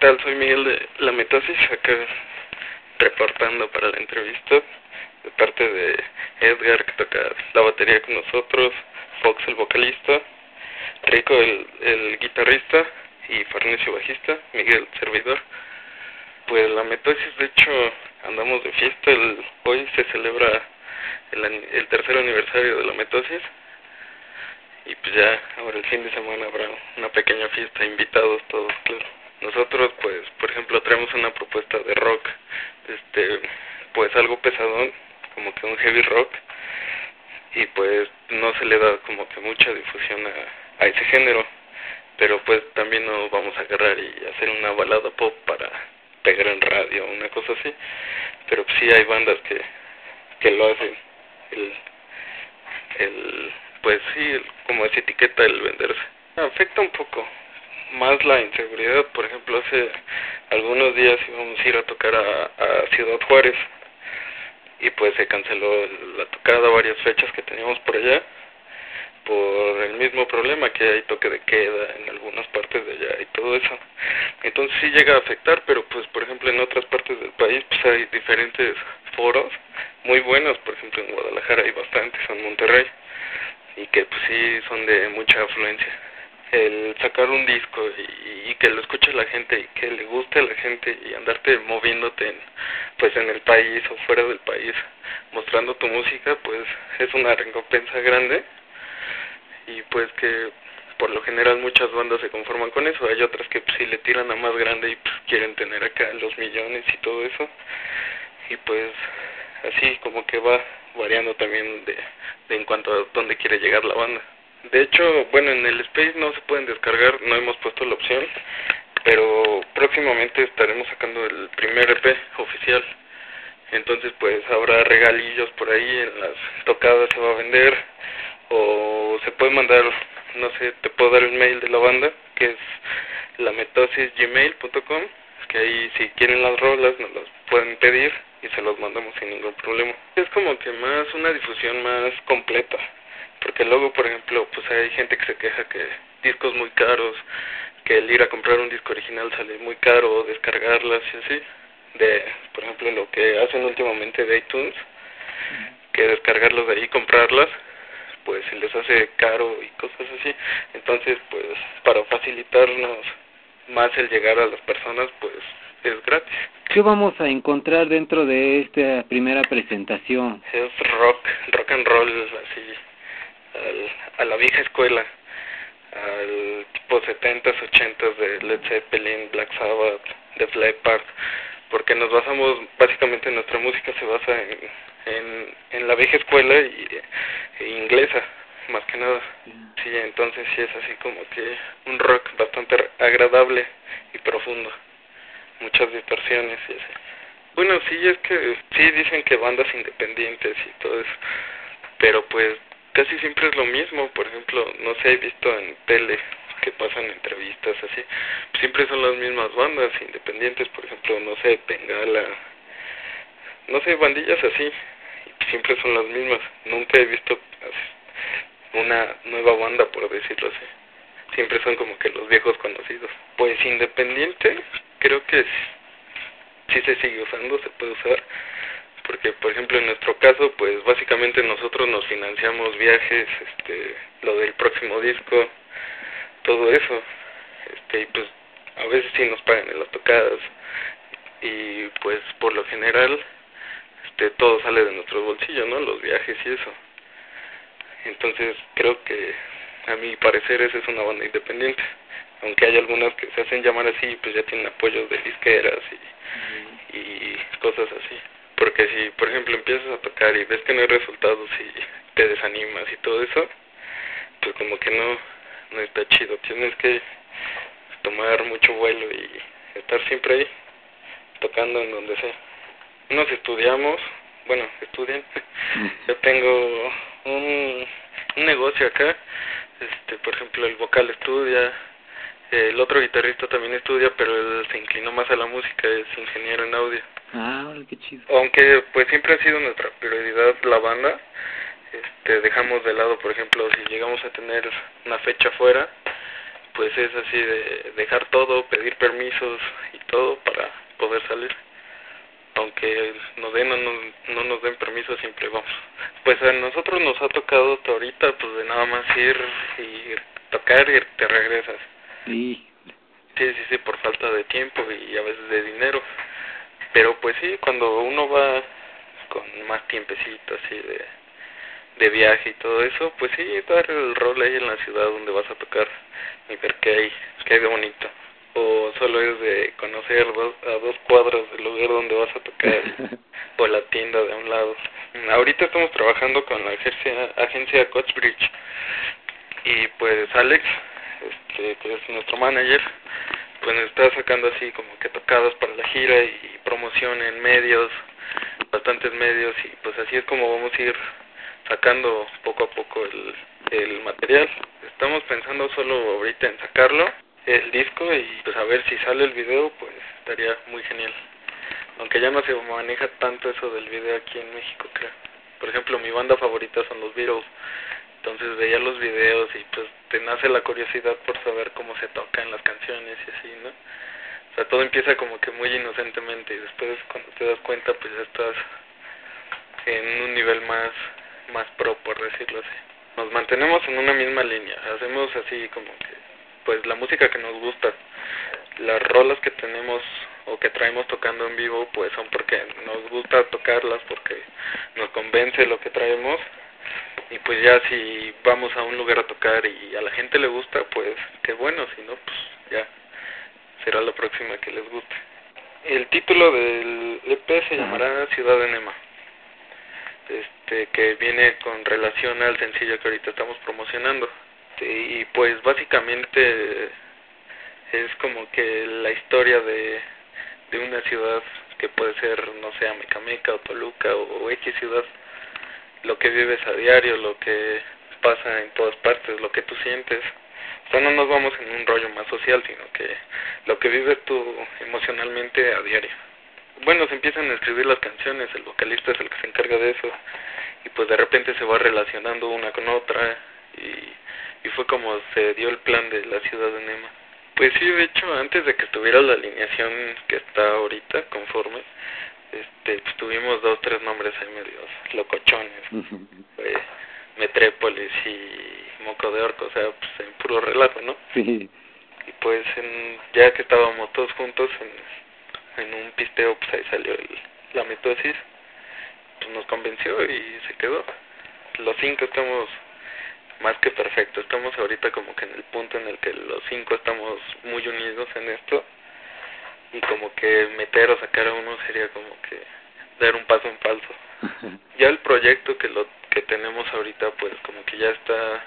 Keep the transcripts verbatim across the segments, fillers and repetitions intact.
tal? Soy Miguel de La Mitosis, acá reportando para la entrevista, de parte de Edgar, que toca la batería con nosotros, Fox, el vocalista, Rico, el, el guitarrista, y Farnesio, bajista, Miguel, servidor. Pues La Mitosis, de hecho, andamos de fiesta. El, hoy se celebra el, el tercer aniversario de La Mitosis, y pues ya, ahora el fin de semana habrá una pequeña fiesta, invitados todos, claro. Nosotros, pues, por ejemplo, traemos una propuesta de rock, este, pues algo pesadón, como que un heavy rock, y pues no se le da como que mucha difusión a, a ese género, pero pues también no vamos a agarrar y hacer una balada pop para pegar en radio, una cosa así, pero sí hay bandas que, que lo hacen, el, el, pues sí, el, como es etiqueta el venderse. Afecta un poco más la inseguridad. Por ejemplo, hace algunos días íbamos a ir a tocar a, a Ciudad Juárez y pues se canceló la tocada, varias fechas que teníamos por allá, por el mismo problema que hay toque de queda en algunas partes de allá y todo eso. Entonces sí llega a afectar, pero pues por ejemplo en otras partes del país pues hay diferentes foros muy buenos. Por ejemplo en Guadalajara hay bastantes, en Monterrey, y que pues sí son de mucha afluencia. El sacar un disco y, y que lo escuche la gente y que le guste a la gente y andarte moviéndote en, pues en el país o fuera del país mostrando tu música, pues es una recompensa grande, y pues que por lo general muchas bandas se conforman con eso. Hay otras que pues, sí le tiran a más grande y pues quieren tener acá los millones y todo eso, y pues así como que va variando también de, de en cuanto a dónde quiere llegar la banda. De hecho, bueno, en el Space no se pueden descargar, no hemos puesto la opción, pero próximamente estaremos sacando el primer E P oficial. Entonces pues habrá regalillos por ahí, en las tocadas se va a vender, o se puede mandar, no sé, te puedo dar el mail de la banda, que es lametosis gmail punto com, que ahí si quieren las rolas nos las pueden pedir y se los mandamos sin ningún problema. Es como que más una difusión más completa, porque luego, por ejemplo, pues hay gente que se queja que discos muy caros, que el ir a comprar un disco original sale muy caro, o descargarlas y así, de, por ejemplo, lo que hacen últimamente de iTunes, que descargarlos de ahí y comprarlas, pues se les hace caro y cosas así. Entonces, pues, para facilitarnos más el llegar a las personas, pues, es gratis. ¿Qué vamos a encontrar dentro de esta primera presentación? Es rock, rock and roll, así, al, a la vieja escuela, al tipo setentas, ochentas de Led Zeppelin, Black Sabbath, Def Leppard, porque nos basamos, básicamente nuestra música se basa en, en, en la vieja escuela y, e inglesa, más que nada. Sí, entonces sí es así como que un rock bastante agradable y profundo, muchas distorsiones y así. Bueno, sí, es que sí dicen que bandas independientes y todo eso, pero pues casi siempre es lo mismo. Por ejemplo, no sé, he visto en tele que pasan entrevistas así, siempre son las mismas bandas independientes, por ejemplo, no sé, Bengala, no sé, bandillas así, siempre son las mismas. Nunca he visto una nueva banda, por decirlo así. Siempre son como que los viejos conocidos. Pues independiente, creo que sí se sigue usando, se puede usar, porque por ejemplo en nuestro caso, pues básicamente nosotros nos financiamos viajes, este, lo del próximo disco, todo eso, este, y pues a veces sí nos pagan en las tocadas, y pues por lo general, este, todo sale de nuestros bolsillos, ¿no? Los viajes y eso. Entonces creo que a mi parecer esa es una banda independiente, aunque hay algunas que se hacen llamar así, pues ya tienen apoyos de disqueras y, y cosas así. Porque si, por ejemplo, empiezas a tocar y ves que no hay resultados y te desanimas y todo eso, pues como que no, no está chido. Tienes que tomar mucho vuelo y estar siempre ahí, tocando en donde sea. Nos estudiamos, bueno, estudian. Yo tengo un, un negocio acá, este, por ejemplo, el vocal estudia, el otro guitarrista también estudia, pero él se inclinó más a la música, es ingeniero en audio. Ah, qué chido. Aunque pues siempre ha sido nuestra prioridad la banda, este, dejamos de lado, por ejemplo, si llegamos a tener una fecha fuera, pues es así de dejar todo, pedir permisos y todo para poder salir. Aunque nos den o no, no nos den permiso, siempre vamos. Pues a nosotros nos ha tocado hasta ahorita pues de nada más ir y tocar y te regresas. Sí. Sí, sí, sí, por falta de tiempo y a veces de dinero. Pero pues sí, cuando uno va con más tiempecito así de, de viaje y todo eso, pues sí, dar el rol ahí en la ciudad donde vas a tocar y ver qué hay, qué hay de bonito. O solo es de conocer dos, a dos cuadras del lugar donde vas a tocar o la tienda de un lado. Ahorita estamos trabajando con la agencia, agencia Coachbridge y pues Alex, este, que es nuestro manager, pues nos está sacando así como que tocadas para la gira y promoción en medios, bastantes medios, y pues así es como vamos a ir sacando poco a poco el, el material. Estamos pensando solo ahorita en sacarlo, el disco, y pues a ver si sale el video, pues estaría muy genial. Aunque ya no se maneja tanto eso del video aquí en México, creo. Por ejemplo, mi banda favorita son los Beatles. Entonces veía los videos y pues te nace la curiosidad por saber cómo se tocan las canciones y así, ¿no? O sea, todo empieza como que muy inocentemente y después cuando te das cuenta pues ya estás en un nivel más, más pro, por decirlo así. Nos mantenemos en una misma línea, hacemos así como que pues la música que nos gusta. Las rolas que tenemos o que traemos tocando en vivo pues son porque nos gusta tocarlas, porque nos convence lo que traemos. Y pues ya si vamos a un lugar a tocar y a la gente le gusta, pues qué bueno, si no, pues ya será la próxima que les guste. El título del E P se llamará Ciudad Enema, este, que viene con relación al sencillo que ahorita estamos promocionando. Y pues básicamente es como que la historia de, de una ciudad que puede ser, no sé, Amecameca o Toluca o X ciudad. Lo que vives a diario, lo que pasa en todas partes, lo que tú sientes. O sea, no nos vamos en un rollo más social, sino que lo que vives tú emocionalmente a diario. Bueno, se empiezan a escribir las canciones, el vocalista es el que se encarga de eso, y pues de repente se va relacionando una con otra, y, y fue como se dio el plan de la ciudad de Enema. Pues sí, de hecho, antes de que estuviera la alineación que está ahorita, conforme, este, pues tuvimos dos, tres nombres ahí medios locochones, eh, Metrépolis y Moco de Orco, o sea, pues en puro relajo, ¿no? Sí. Y pues en, ya que estábamos todos juntos en, en un pisteo, pues ahí salió el, la mitosis, pues nos convenció y se quedó. Los cinco estamos más que perfectos, estamos ahorita como que en el punto en el que los cinco estamos muy unidos en esto. Y como que meter o sacar a uno sería como que dar un paso en falso. Ya el proyecto que lo que tenemos ahorita pues como que ya está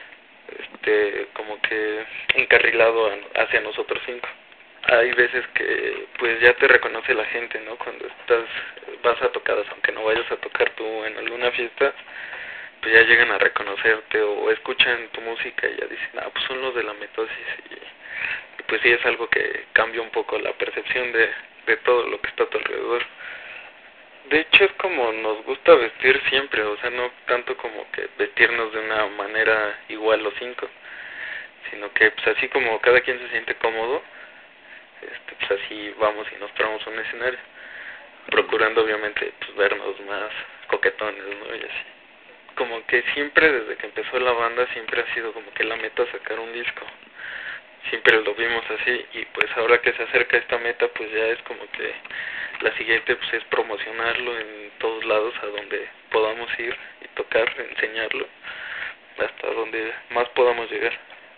este como que encarrilado a, hacia nosotros cinco. Hay veces que pues ya te reconoce la gente, ¿no? Cuando estás vas a tocadas, aunque no vayas a tocar tú en alguna fiesta, pues ya llegan a reconocerte o escuchan tu música y ya dicen, ah, pues son los de la mitosis. Y Y pues sí es algo que cambia un poco la percepción de, de todo lo que está a tu alrededor. De hecho es como nos gusta vestir siempre, o sea, no tanto como que vestirnos de una manera igual los cinco, sino que pues así como cada quien se siente cómodo, este, pues así vamos y nos paramos un escenario, procurando obviamente pues vernos más coquetones, ¿no? Y así. Como que siempre desde que empezó la banda siempre ha sido como que la meta sacar un disco. Siempre lo vimos así y pues ahora que se acerca esta meta pues ya es como que la siguiente pues es promocionarlo en todos lados a donde podamos ir y tocar, enseñarlo hasta donde más podamos llegar.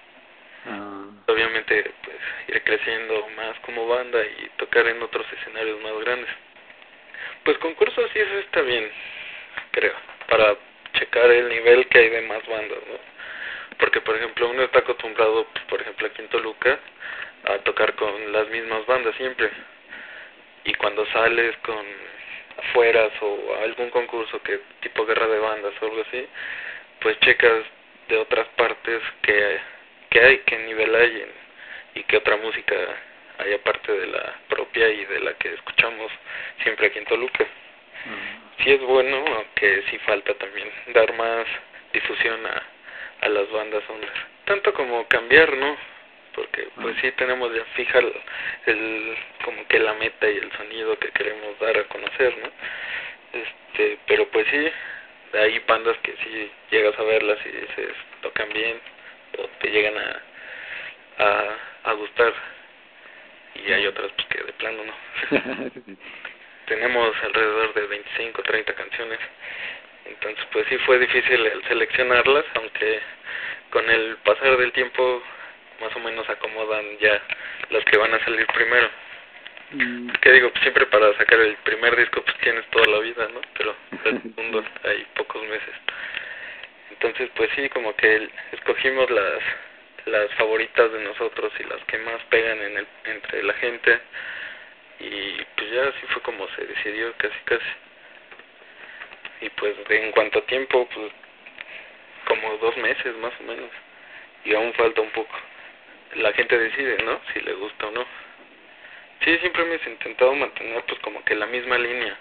Uh. Obviamente pues ir creciendo más como banda y tocar en otros escenarios más grandes. Pues concursos sí, eso está bien, creo, para checar el nivel que hay de más bandas, ¿no? Porque, por ejemplo, uno está acostumbrado, pues, por ejemplo, aquí en Toluca, a tocar con las mismas bandas siempre. Y cuando sales con afueras o a algún concurso que tipo guerra de bandas o algo así, pues checas de otras partes que, que hay, qué nivel hay en, y qué otra música hay aparte de la propia y de la que escuchamos siempre aquí en Toluca. Uh-huh. Sí es bueno, aunque sí falta también dar más difusión a a las bandas under. Tanto como cambiar, ¿no? porque pues sí tenemos ya fija el, el como que la meta y el sonido que queremos dar a conocer, ¿no? Este, pero pues sí, hay bandas que sí llegas a verlas y dices, tocan bien, o te llegan a, a, a gustar, y hay otras pues que de plano no. Tenemos alrededor de veinticinco, treinta canciones, entonces pues sí fue difícil el seleccionarlas, aunque con el pasar del tiempo más o menos acomodan ya las que van a salir primero. Mm. Que digo, pues siempre para sacar el primer disco pues tienes toda la vida, ¿no? Pero el segundo hay pocos meses. Entonces pues sí, como que escogimos las las favoritas de nosotros y las que más pegan en el, entre la gente, y pues ya así fue como se decidió casi casi. Y pues en cuanto a tiempo, pues como dos meses más o menos, y aún falta un poco. La gente decide, ¿no? Si le gusta o no. Sí, siempre hemos intentado mantener pues como que la misma línea,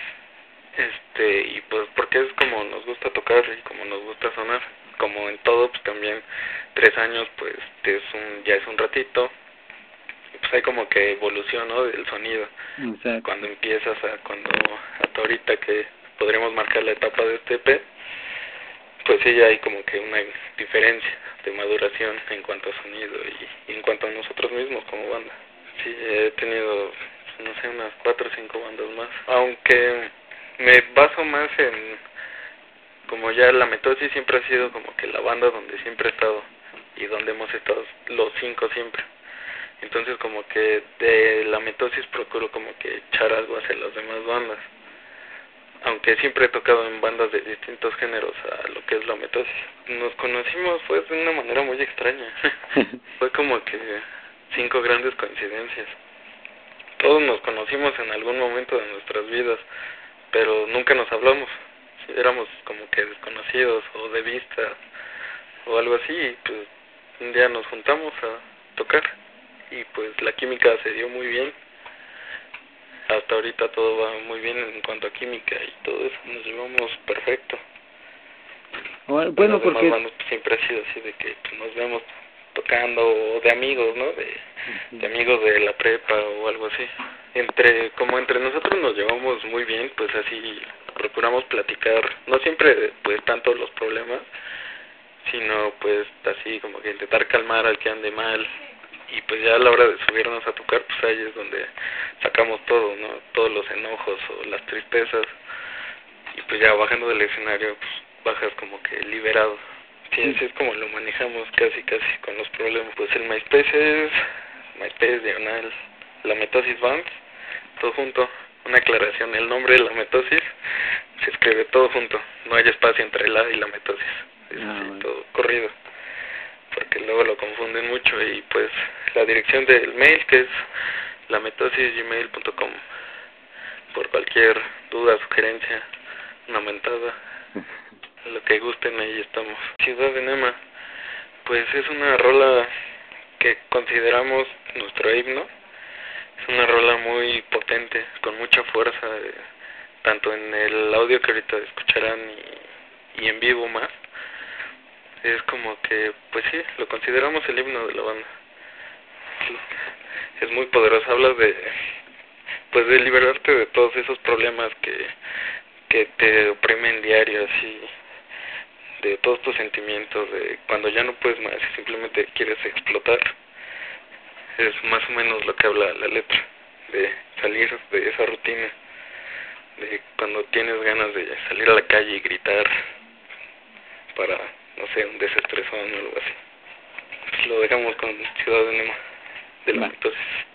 este y pues porque es como nos gusta tocar y como nos gusta sonar, como en todo pues también tres años pues es un ya es un ratito, y pues hay como que evolución, ¿no? Del sonido. Exacto. Cuando empiezas a cuando hasta ahorita que podremos marcar la etapa de este E P, pues sí ya hay como que una diferencia de maduración en cuanto a sonido y, y en cuanto a nosotros mismos como banda. Sí, he tenido, no sé, unas cuatro o cinco bandas más, aunque me baso más en, como ya la Metosis siempre ha sido como que la banda donde siempre he estado y donde hemos estado los cinco siempre. Entonces como que de la Metosis procuro como que echar algo hacia las demás bandas, aunque siempre he tocado en bandas de distintos géneros a lo que es la Metosis. Nos conocimos fue de una manera muy extraña. Fue como que cinco grandes coincidencias. Todos nos conocimos en algún momento de nuestras vidas, pero nunca nos hablamos. Éramos como que desconocidos o de vista o algo así, y pues un día nos juntamos a tocar y pues la química se dio muy bien. Hasta ahorita todo va muy bien en cuanto a química y todo eso, nos llevamos perfecto. Bueno, bueno porque bandas, pues, siempre ha sido así de que pues, nos vemos tocando, o de amigos, ¿no? De, uh-huh. de amigos de la prepa o algo así. Entre como entre nosotros nos llevamos muy bien, pues así procuramos platicar, no siempre pues tanto los problemas, sino pues así como que intentar calmar al que ande mal, y pues ya a la hora de subirnos a tocar, pues ahí es donde sacamos todo, ¿no? Todos los enojos o las tristezas, y pues ya bajando del escenario, pues bajas como que liberado. Sí, así es como lo manejamos casi casi con los problemas. Pues el MySpace es MySpace diagonal la Metosis Band, todo junto. Una aclaración, el nombre de la Metosis se escribe todo junto, no hay espacio entre la y la Metosis, es ah, así, bueno. Todo corrido, porque luego lo confunden mucho. Y pues la dirección del mail, que es la metosis gmail punto com, por cualquier duda, sugerencia, una mentada, lo que gusten, ahí estamos. Ciudad de Nema, pues es una rola que consideramos nuestro himno. Es una rola muy potente, con mucha fuerza, eh, tanto en el audio que ahorita escucharán y, y en vivo más. Es como que, pues sí, lo consideramos el himno de la banda. Es muy poderoso, habla de, pues de liberarte de todos esos problemas que, que te oprimen diario, así, de todos tus sentimientos, de cuando ya no puedes más y simplemente quieres explotar. Es más o menos lo que habla la letra, de salir de esa rutina, de cuando tienes ganas de salir a la calle y gritar para, no sé, un desestresón o algo así. Pues lo dejamos con Ciudad de Nema, de la Metosis.